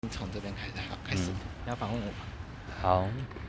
从这边开始，好，开始。你要访问我吗？ 好，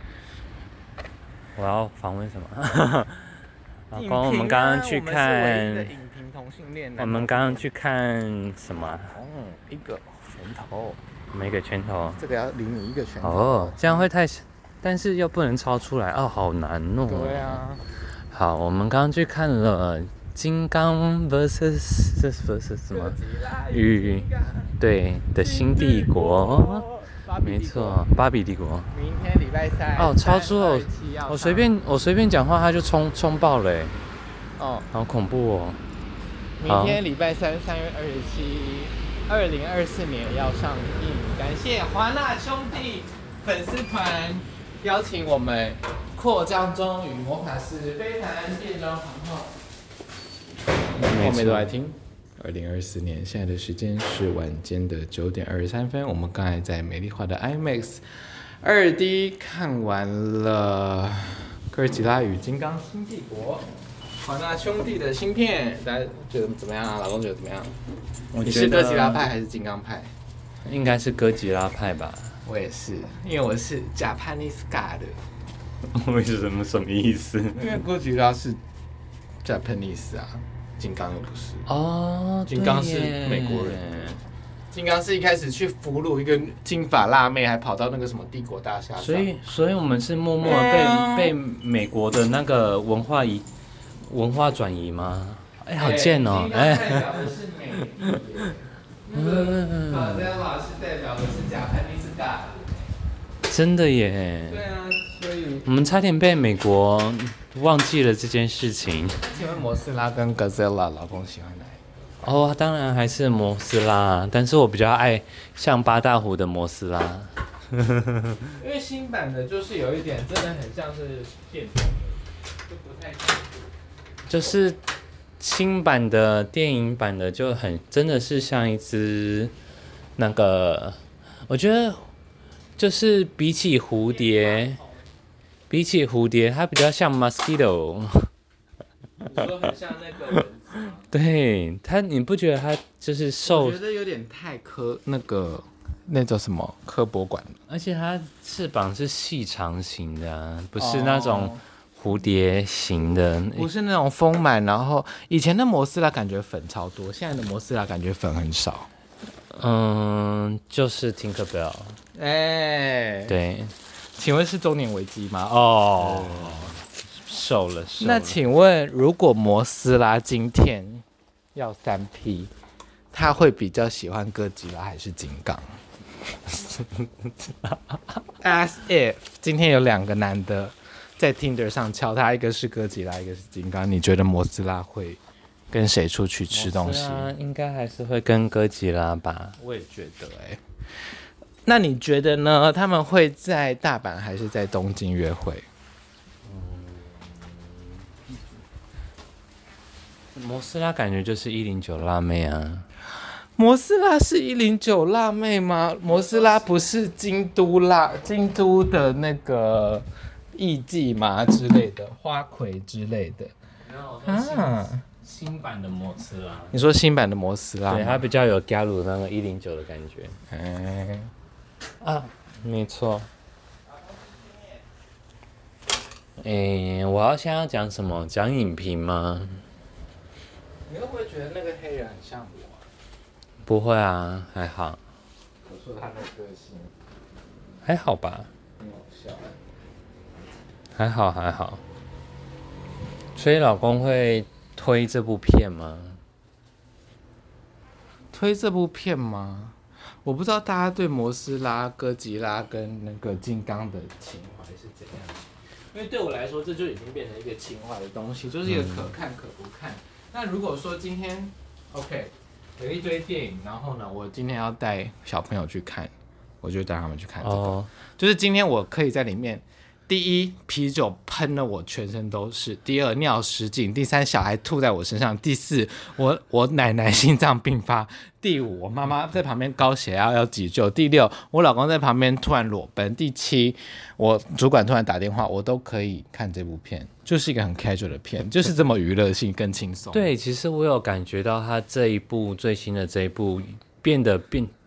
我要访问什么？老公，我们刚刚去看，我们刚刚去看什么？ 一个拳头， 我们一个拳头。 这个要离你一个拳头。 哦，这样会太，但是又不能超出来，哦，好难哦。 对啊。 好，我们刚刚去看了金刚 vs 什么？与对的新帝国。没错，芭比帝国。 明天礼拜三。 哦，超出了，我随便讲话，他就冲爆了耶。 哦， 好恐怖哦。 明天礼拜三，3月27，2024年要上映。感谢华纳兄弟粉丝团邀请我们扩张中与魔法师飞盘变装皇后。我们都来听。2024年现在的时间是晚间的9点23分。我们刚才在美丽华的 IMAX 2D 看完了哥吉拉与金刚新帝国，华纳兄弟的新片，大家觉得怎么样啊？老公觉得怎么样？你是哥吉拉派还是金刚派？ 应该是哥吉拉派吧。 我也是，因为我是 Japanese God 的。 为什么？什么意思？ 因为哥吉拉是 Japanese 啊。金刚又不是哦， 金刚是美国人。金刚是一开始去俘虏一个金发辣妹，还跑到那个什么帝国大厦上。 所以我们是默默地被美国的那个文化转移吗？哎，好贱哦！ 哎，代表的是美帝。Godzilla是代表的是Japanese God。 真的耶。 对啊，所以我们差点被美国忘记了这件事情。 请问摩斯拉跟 Godzilla 老公喜欢哪一个？ 哦，当然还是摩斯拉，但是我比较爱像八大湖的摩斯拉。 因为新版的就是有一点真的很像是电动的，就不太像。 就是新版的电影版的就很真的是像一只那个，我觉得就是比起蝴蝶，它比较像 mosquito。 你说很像那个蚊子吗？ 对它，你不觉得它就是瘦？ 我觉得有点太那叫什么科博馆了。 而且它翅膀是细长型的啊，不是那种蝴蝶型的， 不是那种丰满。然后以前的摩斯拉感觉粉超多，现在的摩斯拉感觉粉很少。 就是 Tinkerbell。 哎， 对， 请问是中年危机吗？哦， 瘦了。 那请问，如果摩斯拉今天要3P，他会比较喜欢哥吉拉还是金刚？As if 今天有2个男的在 Tinder 上敲他，一个是哥吉拉，一个是金刚，你觉得摩斯拉会跟谁出去吃东西？ 应该还是会跟哥吉拉吧。 我也觉得那你觉得呢？他们会在大阪还是在东京约会？ 摩斯拉感觉就是109辣妹啊。 摩斯拉是109辣妹吗？摩斯拉不是京都的那个艺妓吗之类的，花魁之类的。 没有新版的摩斯拉。 你说新版的摩斯拉？ 对，它比较有加入那个109的感觉。没错。我现在要讲什么？讲影评吗？ 你会不会觉得那个黑人很像我？ 不会啊，还好。 我说他的个性。 还好吧。 很好笑。 还好。所以老公会推这部片吗？ 推这部片吗？我不知道大家对摩斯拉、哥吉拉跟那个金刚的情怀是怎样。因为对我来说，这就已经变成一个情怀的东西，就是一个可看可不看。那如果说今天 ，OK， 有一堆电影，然后呢，我今天要带小朋友去看，我就带他们去看这个。就是今天我可以在里面，第一，啤酒喷了我全身都是；第二，尿失禁；第三，小孩吐在我身上；第四，我奶奶心脏病发；第五，我妈妈在旁边高血压要急救；第六，我老公在旁边突然裸奔；第七，我主管突然打电话，我都可以看这部片，就是一个很 casual 的片，就是这么娱乐性更轻松。 对，其实我有感觉到他这一部最新的这一部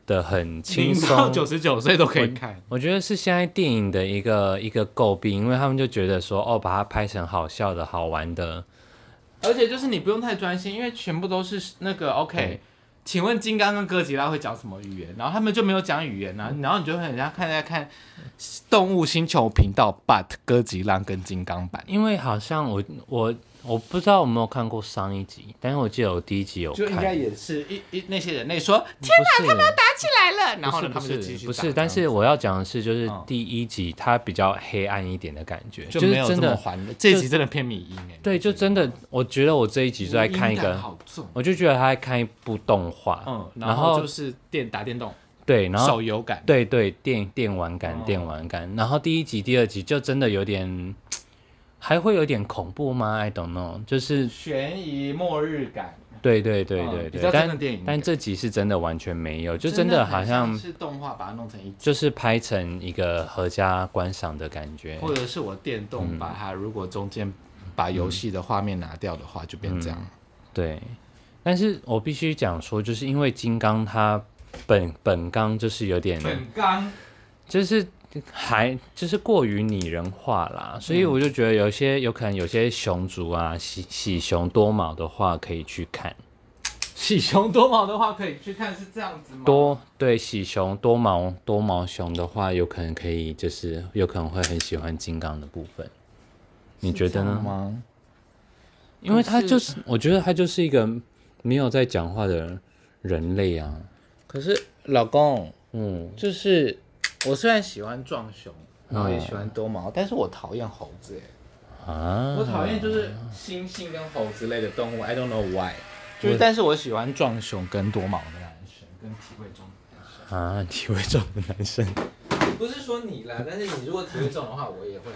的很轻 0到松。 99岁都可以看。 我觉得是现在电影的一个诟病，因为他们就觉得说，哦，把它拍成好笑的好玩的， 而且就是你不用太专心，因为全部都是那个 OK。请问金刚跟哥吉拉会讲什么语言？然后他们就没有讲语言啊，然后你就会很像在看动物星球频道 ，but 哥吉拉跟金刚版。 因为好像我不知道有没有看过上一集，但是我记得我第一集有看， 就应该也是那些人类说天哪，他们要打起来了，然后呢他们就继续打。 不是，但是我要讲的是，就是第一集它比较黑暗一点的感觉， 就没有这么欢乐。这一集真的偏迷因哎。 对，就真的，我觉得我这一集就在看一个，我就觉得他在看一部动画， 然后就是打电动， 对，然后手游感， 对，电玩感，然后第一集、第二集就真的有点。还会有点恐怖吗 ？I don't know， 就是悬疑末日感。 对， 比较真的电影。 但这集是真的完全没有，就真的好像是动画把它弄成一集， 就是拍成一个合家观赏的感觉。 或者是我电动把它，如果中间把游戏的画面拿掉的话，就变这样。 对，但是我必须讲说，就是因为金刚它本纲就是有点就是就是过于拟人化啦，所以我就觉得有可能有些熊族啊，喜熊多毛的话可以去看。 喜熊多毛的话可以去看，是这样子吗？ 对，喜熊多毛熊的话，有可能可以，就是有可能会很喜欢金刚的部分。你觉得呢？ 吗？ 因为他就是，我觉得他就是一个没有在讲话的人类啊。 可是老公，就是我虽然喜欢壮熊，然后也喜欢多毛，但是我讨厌猴子我讨厌就是猩猩跟猴子类的动物 ，I don't know why。但是我喜欢壮熊跟多毛的男生，跟体味重的男生。 体味重的男生。 不是说你啦，但是你如果体味重的话，我也会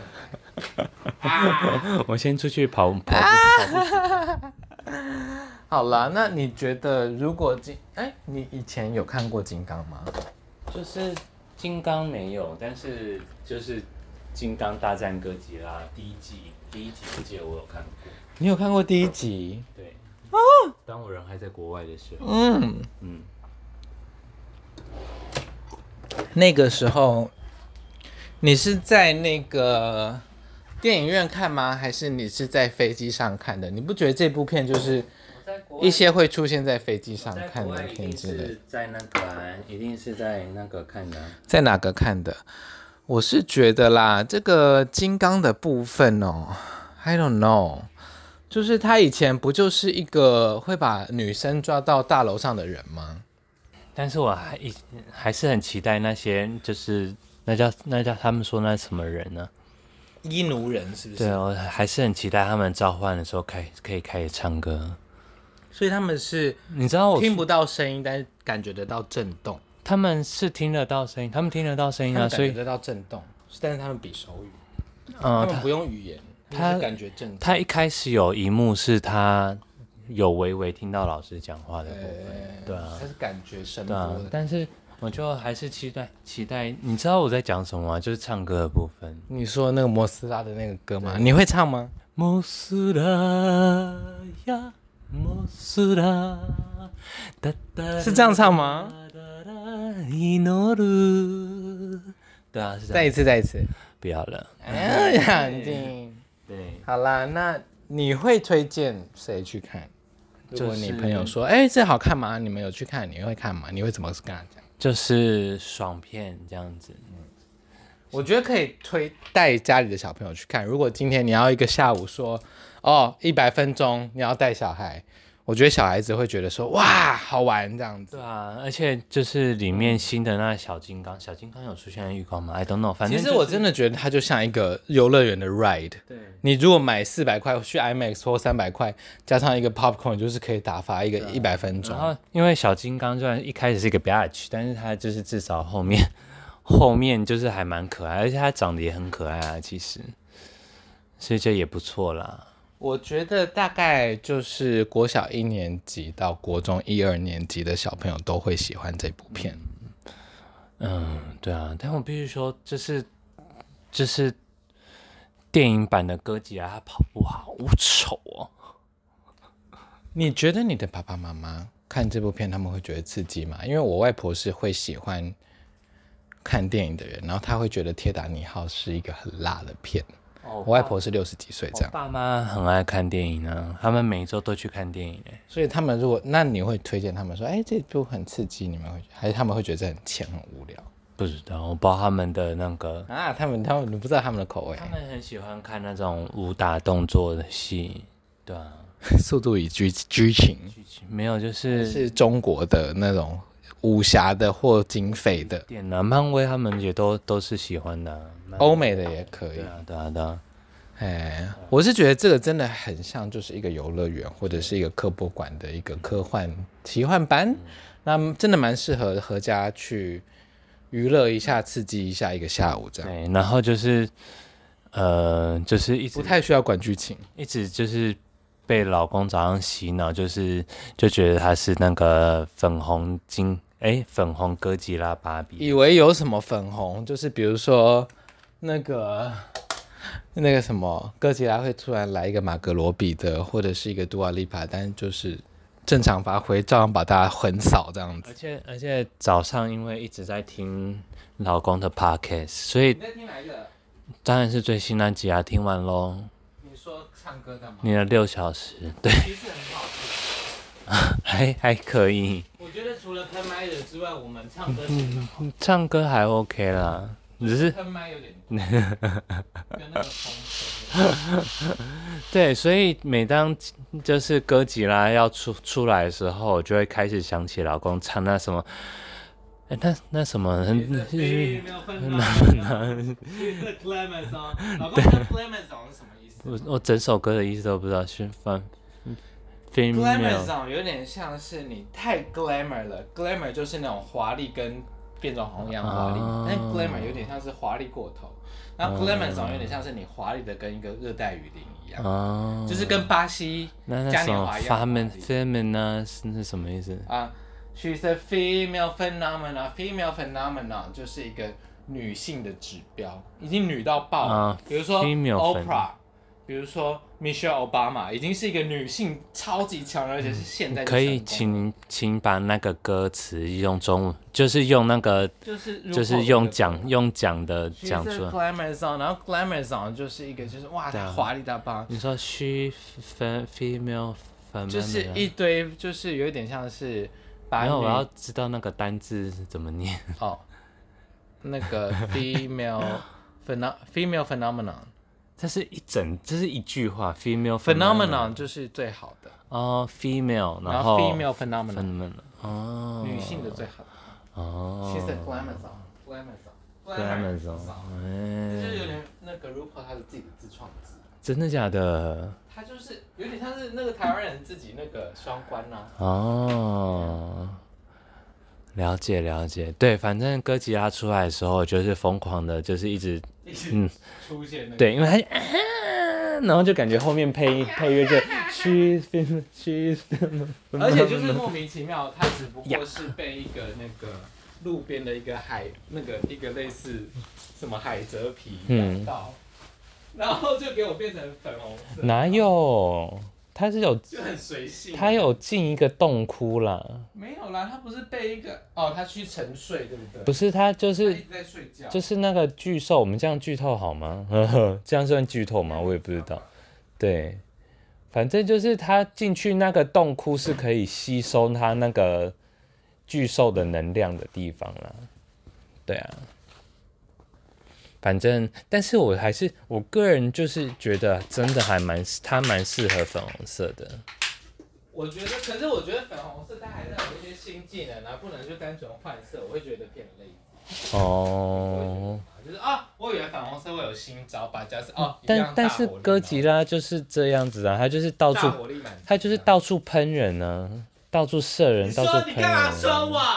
我先出去跑步。 好啦，那你觉得如果你以前有看过金刚吗？ 就是金刚没有，但是就是金刚大战哥吉拉第一集我记得我有看过。 你有看过第一集？ 对。当我人还在国外的时候。 那个时候，你是在那个电影院看吗？还是你是在飞机上看的？你不觉得这部片就是一些会出现在飞机上看的片之类？ 一定是在那个看的。 在哪个看的？我是觉得啦，这个金刚的部分I don't know， 就是他以前不就是一个会把女生抓到大楼上的人吗？ 但是我还是很期待那些，就是那叫他们说那什么人呢？ 伊奴人是不是？ 对，我还是很期待他们召唤的时候可以开始唱歌。 所以他们是， 你知道我听不到声音，但是感觉得到震动。 他们是听得到声音，他们听得到声音啊，所以感觉得到震动，但是他们比手语，他们不用语言，他感觉震动。 他一开始有一幕是他有微微听到老师讲话的部分，对啊， 他是感觉声波的， 但是我就还是期待。你知道我在讲什么吗？就是唱歌的部分。 你说那个摩斯拉的那个歌吗？你会唱吗？ 摩斯拉呀，摩斯拉， 是这样唱吗？ 对啊，是这样。 再一次。 不要了。 安静。 对。 好啦，那你会推荐谁去看？如果你朋友说，这好看吗？你们有去看，你会看吗？你会怎么跟他讲？ 就是爽片这样子。 我觉得可以带家里的小朋友去看。如果今天你要一个下午说，100分钟你要带小孩，我觉得小孩子会觉得说，哇，好玩这样子。 对啊，而且就是里面新的那小金刚有出现在预告吗 ？I don't know， 反正、 其实我真的觉得它就像一个游乐园的 ride。对，你如果买400块去 IMAX 或300块，加上一个 popcorn， 就是可以打发一个100分钟。 然后因为小金刚虽然一开始是一个 bitch， 但是它就是至少后面就是还蛮可爱，而且它长得也很可爱啊，其实，所以这也不错啦。 我觉得大概就是国小1年级到国中1、2年级的小朋友都会喜欢这部片。 对啊，但我必须说，就是电影版的哥吉拉，他跑步好丑哦。 你觉得你的爸爸妈妈看这部片他们会觉得刺激吗？因为我外婆是会喜欢看电影的人，然后她会觉得《铁达尼号》是一个很辣的片。我外婆是60几岁这样。 我爸妈很爱看电影呢，他们每周都去看电影所以他们那你会推荐他们说，这部很刺激，你们会还是他们会觉得这很浅很无聊？ 不知道，我不知道他们的那个他们你不知道他们的口味。 他们很喜欢看那种武打动作的戏，对啊， 速度与剧情没有就是中国的那种武侠的或警匪的。 电啊，漫威他们也都是喜欢的欧美的也可以。 对啊。 我是觉得这个真的很像就是一个游乐园或者是一个科博馆的一个科幻奇幻班，那真的蛮适合合家去娱乐一下刺激一下一个下午这样。 对，然后就是就是一直不太需要管剧情， 一直就是被老公早上洗脑，就觉得他是那个粉红哥吉拉芭比， 以为有什么粉红，就是比如说那个什么哥吉拉会突然来一个马格罗比的，或者是一个杜瓦利帕，但是就是正常发挥，照样把大家横扫这样子。 而且早上因为一直在听老公的 podcast， 所以你在听哪一个？ 当然是最新那集啊，听完咯。 你说唱歌的吗？ 你的6小时，对， 其实很好听， 还可以。 我觉得除了喷麦的之外，我们唱歌挺好。 唱歌还 OK 啦，只是喷麦有点跟那个风对，所以每当就是哥吉拉要出来的时候，我就会开始想起老公唱那什么，那什么， 没有分吗？是 Clemens 哦，老公的 Clemens 是什么意思？ 我整首歌的意思都不知道，是 Glamour 有点像是你太 glamour 了 ，glamour 就是那种华丽跟变装皇一样华丽，但 glamour 有点像是华丽过头，然后 glamour 有点像是你华丽的跟一个热带雨林一样，就是跟巴西嘉年华一样。 feminine 呢是什么意思啊？She's a female phenomenon，female phenomenon 就是一个女性的指标，已经女到爆，比如说 Oprah。比如说 Michelle Obama 已经是一个女性超级强，而且是现在可以请把那个歌词用中文，就是用那个就是用讲的讲出来。 Glamour song， 然后 Glamour song 就是一个就是哇，它华丽大棒。 你说 she female， 就是一堆，就是有点像是把。 然后我要知道那个单字怎么念。 哦，那个 female phenomenon。 这是一句话 ，female phenomenon 就是最好的哦 ，female， 然后 female phenomenon 哦， 女性的最好的哦 ，she's a glamour song，就是有点那个 RuPaul 他的自己的自创字， 真的假的？ 他就是有点像是那个台湾人自己那个双关呐。 哦，了解，对，反正哥吉拉出来的时候，就是疯狂的，就是一直出现对，因为他然后就感觉后面配乐就虚， 而且就是莫名其妙，他只不过是被一个那个路边的一个一个类似什么海蜇皮染到，然后就给我变成粉红色。 哪有？他是就很随性， 他有进一个洞窟啦。 没有啦，他不是被一个他去沉睡，对不对？ 不是，他就是他一直在睡觉， 就是那个巨兽。我们这样剧透好吗？这样算剧透吗？我也不知道。对，反正就是他进去那个洞窟是可以吸收他那个巨兽的能量的地方啦。对啊。反正，但是我个人就是觉得，真的它蛮适合粉红色的。 可是我觉得粉红色它还是有一些新技能啊，不能就单纯换色，我会觉得偏累。 哦。 就是我以为粉红色会有新招，把加是但是哥吉拉就是这样子啊，他就是到处喷人啊，到处射人，到处喷人。 你干嘛说我？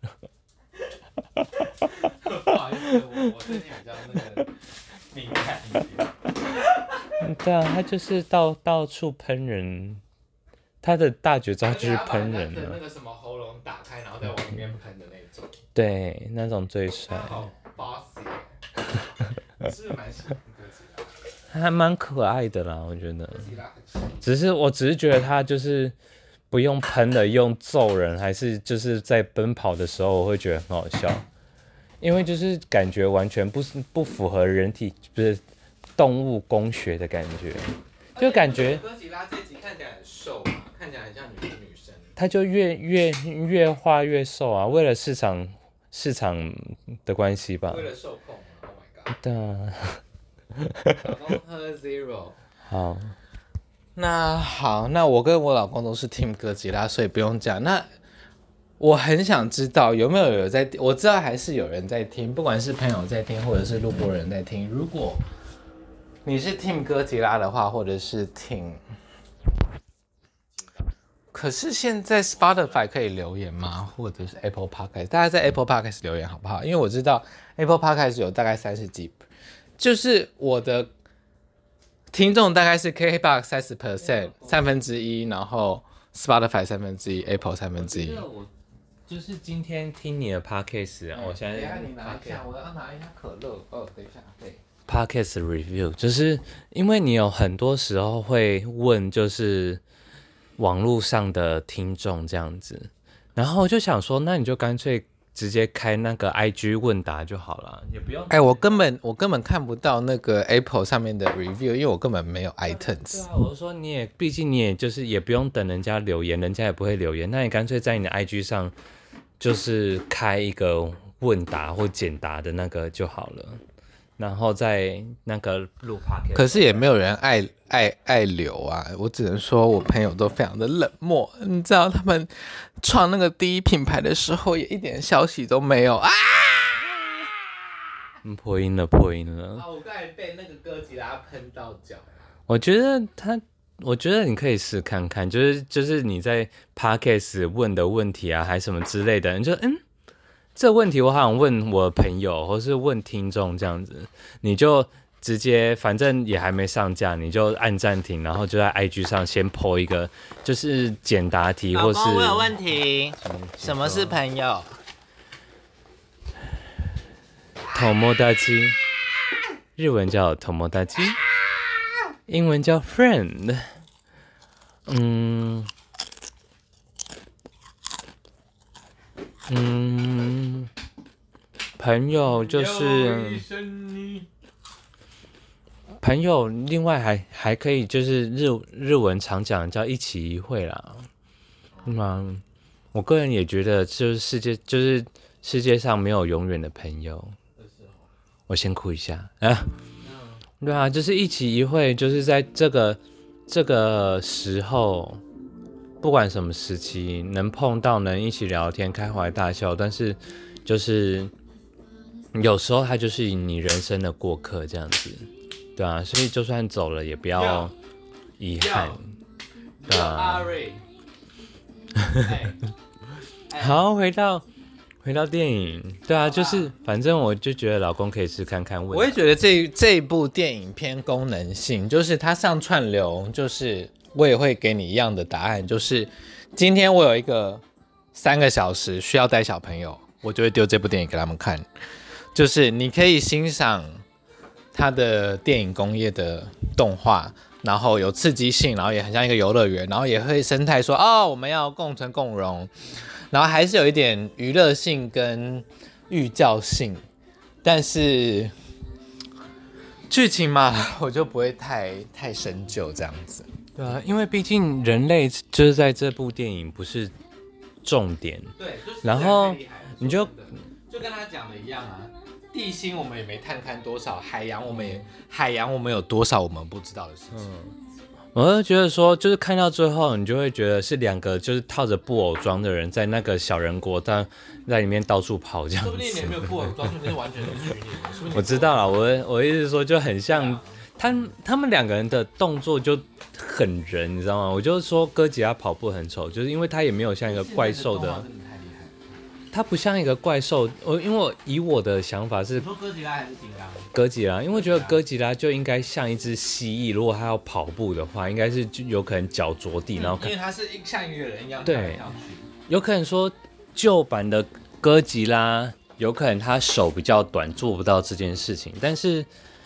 不好意思，我最近比较那个敏感一点。 对啊，他就是到处喷人，他的大绝招就是喷人的那个什么喉咙打开，然后再往里面喷的那种。 对，那种最帅。 好 bossy， 是蛮喜欢哥吉拉。 他还蛮可爱的啦，我觉得。我只是觉得他就是不用喷的用揍人，还是就是在奔跑的时候，我会觉得很好笑，因为就是感觉完全不符合人体不是动物工学的感觉，就感觉哥吉拉这集看起来很瘦嘛，看起来很像女生。 它就越画越瘦啊，为了市场的关系吧。 为了受控 ，Oh my god！ 对啊。 老公喝 Zero。 好。 那我跟我老公都是 Team 哥吉拉，所以不用讲。那我很想知道有没有人在，我知道还是有人在听，不管是朋友在听，或者是路过人在听。如果你是 Team 哥吉拉的话，或者是 Team， 可是现在 Spotify 可以留言吗？或者是 Apple Podcast？ 大家在 Apple Podcast 留言好不好？因为我知道 Apple Podcast 有大概30几，就是我的听众大概是 KKBOX 30%， 1/3，然后 Spotify 1/3， Apple 1/3。 我就是今天听你的 podcast 啊，我现在等一下你拿一下，我要拿一下可乐。哦，等一下，对。 podcast review 就是因为你有很多时候会问，就是网络上的听众这样子，然后我就想说，那你就干脆直接开那个 IG 问答就好了，也不用。 我根本看不到那个 Apple 上面的 review， 因为我根本没有 iTunes。 对啊，我就说毕竟你也就是也不用等人家留言，人家也不会留言，那你干脆在你的 IG 上就是开一个问答或简答的那个就好了。然后在那个录 podcast， 可是也没有人爱留啊，我只能说我朋友都非常的冷漠，你知道他们创那个第一品牌的时候也一点消息都没有啊！ 破音了。 我刚才被那个哥吉拉喷到脚。 我觉得你可以试看看，就是你在 podcast 问的问题啊，还什么之类的，你就这问题我好想问我朋友，或是问听众这样子，你就直接反正也还没上架，你就按暂停，然后就在 IG 上先 po 一个就是简答题，或是老公我有问题，什么是朋友？ 友達，日文叫友達，英文叫 friend。朋友就是朋友，另外还可以就是日文常讲叫一期一会啦。我个人也觉得就是世界上没有永远的朋友。我先哭一下啊！对啊，就是一期一会，就是在这个时候，不管什么时期，能碰到，能一起聊天、开怀大笑，但是就是有时候他就是你人生的过客这样子，对啊，所以就算走了也不要遗憾，对啊。好，回到电影，对啊，就是反正我就觉得老公可以试看看问。 我也觉得这一部电影偏功能性，就是它上串流，就是我也会给你一样的答案，就是今天我有一个3个小时需要带小朋友，我就会丢这部电影给他们看，就是你可以欣赏它的电影工业的动画，然后有刺激性，然后也很像一个游乐园，然后也会生态说我们要共存共荣。然后还是有一点娱乐性跟寓教性，但是剧情嘛，我就不会太深究这样子。 对啊，因为毕竟人类就是在这部电影不是重点。 对，就是然后你就跟他讲的一样啊，地心我们也没探勘多少，海洋我们有多少我们不知道的事情。 我就觉得说，就是看到最后，你就会觉得是2个就是套着布偶装的人在那个小人国，在里面到处跑这样子。 说不定你没有布偶装，说不定完全是虚拟的。 我知道了，我意思是说，就很像他们2个人的动作就很人，你知道吗？我就是说哥吉拉跑步很丑，就是因为他也没有像一个怪兽的。它不像一个怪兽，因为以我的想法是， 你说哥吉拉还是金刚？ 哥吉拉，因为我觉得哥吉拉就应该像一只蜥蜴，如果它要跑步的话，应该是就有可能脚着地，然后因为它是像一个人一样跳来跳去。有可能说旧版的哥吉拉，有可能他手比较短，做不到这件事情，但是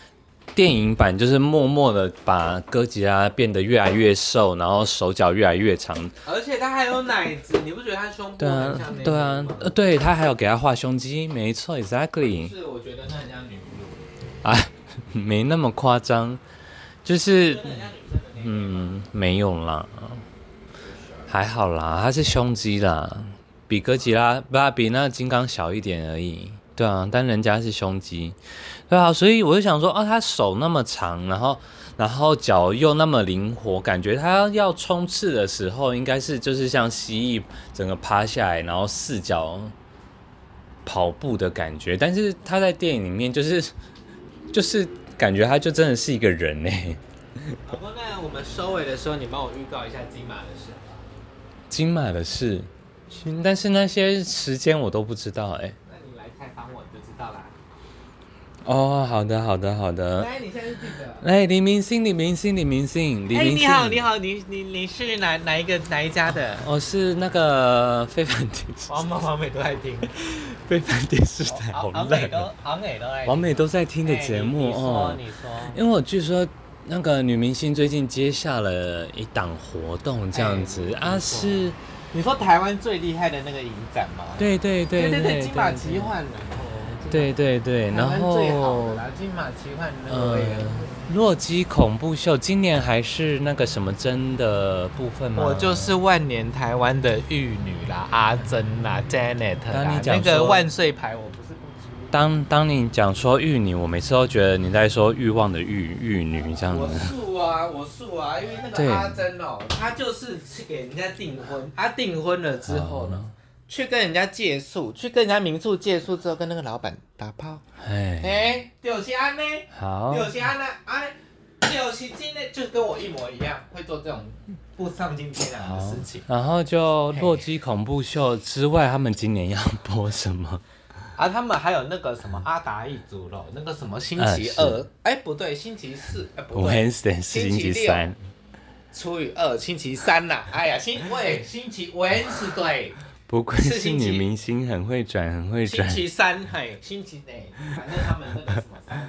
电影版就是默默的把哥吉拉变得越来越瘦，然后手脚越来越长， 而且他还有奶子，你不觉得他胸部很像对啊，对他还有给他画胸肌，没错 ，exactly。 是，我觉得那很像女乳。 啊，没那么夸张，就是没有啦，还好啦，它是胸肌啦，比哥吉拉比那金刚小一点而已。对啊，但人家是胸肌，对啊，所以我就想说，他手那么长，然后脚又那么灵活，感觉他要冲刺的时候，应该是就是像蜥蜴整个趴下来，然后四脚跑步的感觉。但是他在电影里面就是感觉他就真的是一个人欸。 老公，那我们收尾的时候，你帮我预告一下金马的事好不好？ 金马的事，但是那些时间我都不知道欸。 采访我你就知道啦。 哦，好的。 来，你现在是记者。 哎，李明星。 哎，你好，你是哪一家的？ 我是那个非凡电视， 王美都在听。 非凡电视台好烂，王美都在听的节目哦。 你说。 因为我据说那个女明星最近接下了一档活动，这样子是。 你说台湾最厉害的那个影展吗？ 对， 金马奇幻的。 对，然后最好的啦，金马奇幻的那个洛基恐怖秀，今年还是那个什么珍的部分吗？ 我就是万年台湾的玉女啦，阿珍啦 ，Janet 啦， 那个万岁牌我不是不知。 当你讲说玉女，我每次都觉得你在说欲望的玉女这样子。 我素啊，因为那个阿珍哦，她就是去给人家订婚，订婚了之后呢，去跟人家借宿，去跟人家民宿借宿之后，跟那个老板打炮。就是安呢， 好， 就是安呢，就是真的，就跟我一模一样，会做这种不丧尽天良的事情。 然后就洛基恐怖秀之外，他们今年要播什么？ 他们还有那个什么阿达一族咯，那个什么星期二，不对，星期四，不对 ，Wednesday 是星期三， 除以2，星期三啦。哎呀，星期 Wednesday。 不愧是女明星，很会转。 星期三，星期反正他们那个什么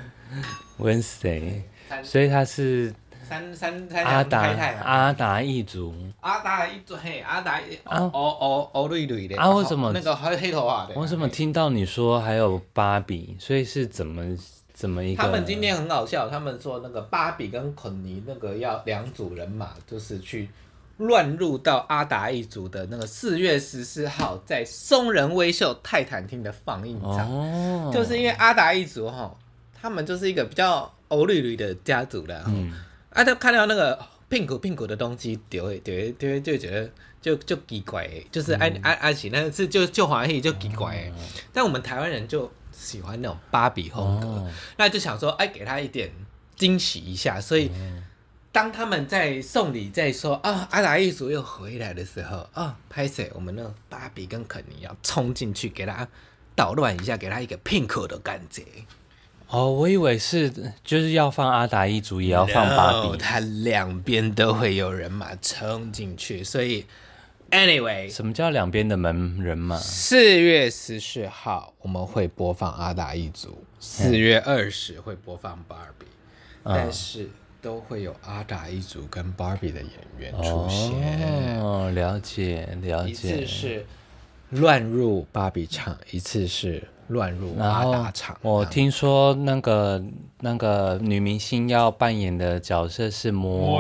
Wednesday， 所以他是阿达一族， 阿达一族，阿达绿的， 为什么那个黑头发的？ 我怎么听到你说还有芭比？所以是怎么一个？ 他们今天很好笑，他们说那个芭比跟肯尼那个要2组人马，就是去乱入到阿达一族的那个4月14号在松仁威秀泰坦厅的放映场，就是因为阿达一族他们就是一个比较欧绿的家族啦，他看到那个pink的东西，就会觉得就奇怪，就是安喜那次就欢喜就奇怪，但我们台湾人就喜欢那种芭比风格，那就想说给他一点惊喜一下，所以当他们在送礼在说阿达一族又回来的时候拍摄我们那芭比跟肯尼要冲进去给他捣乱一下，给他一个 pink 的感觉。 我以为是就是要放阿达一族，也要放芭比。 他两边都会有人马冲进去，所以 anyway， 什么叫两边的门人马 ？4月14号我们会播放阿达一族，4月20会播放芭比，但是都会有阿达一族跟芭比的演员出现。 了解。 一次是乱入芭比场，一次是乱入阿达场。 我听说那个女明星要扮演的角色是摩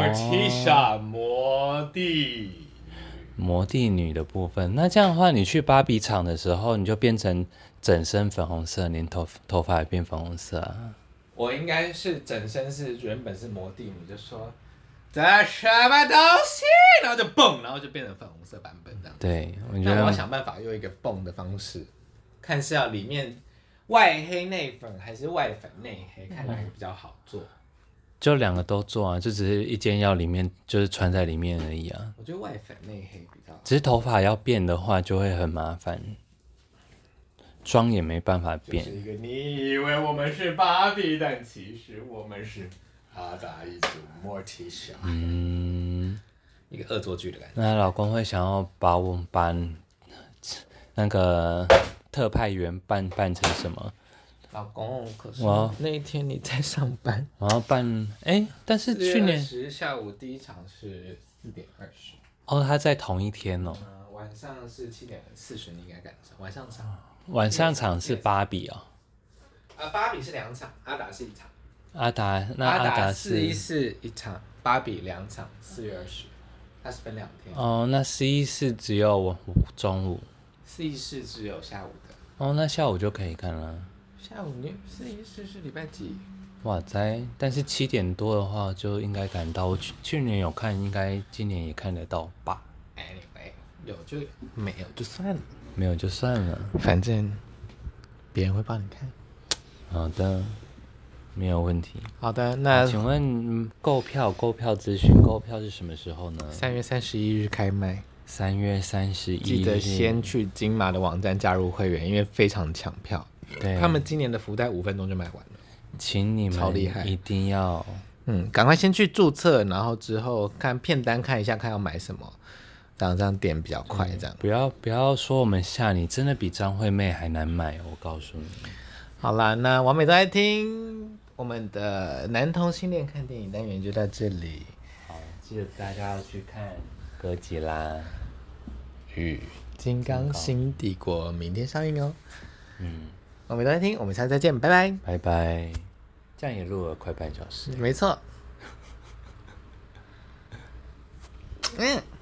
地女的部分。那这样的话，你去芭比场的时候，你就变成整身粉红色，连头发也变粉红色啊。 我应该是整身是原本是摩地女，就说这什么东西，然后就蹦，然后就变成粉红色版本这样。 对，我觉得那我要想办法用一个蹦的方式，看是要里面外黑内粉还是外粉内黑，看哪个比较好做。 就两个都做啊，就只是一件要里面就是穿在里面而已啊。 我觉得外粉内黑比较好， 只是头发要变的话就会很麻烦，妆也没办法变。 就是一个你以为我们是芭比，但其实我们是阿达一族Morticia。一个恶作剧的感觉。 那老公会想要把我们那个特派员扮成什么？ 老公，可是哇那一天你在上班。 然后办但是去年 10下午第一场是4:20。 哦，他在同一天哦。 晚上是7:40，你应该赶上。晚上场。 晚上场是芭比哦。 芭比是2场，阿达是1场。 阿达是 414一场，芭比2场，4月20，它是分2天。 哦，那414只有中午。 414只有下午的。 哦，那下午就可以看了。 下午414是礼拜几？ 哇塞！但是7点多的话就应该赶到。我去年有看，应该今年也看得到吧 ？Anyway，有就没有就算了， 没有就算了， 反正别人会帮你看。 好的，没有问题。 好的，那请问购票资讯，购票是什么时候呢 ？3月31日开卖。 3月31日， 记得先去金马的网站加入会员，因为非常抢票。 对， 他们今年的福袋5分钟就卖完了， 请你们超厉害， 一定要赶快先去注册，然后之后看片单看一下，看要买什么，这样点比较快。这样不要说我们吓你，真的比张惠妹还难买，我告诉你。 好啦，那完美都在听我们的男同性恋看电影单元就到这里。 好，记得大家要去看哥吉拉与金刚新帝国明天上映哦。完美都在听，我们下次再见，拜拜。 拜拜。这样也录了快半小时。 没错。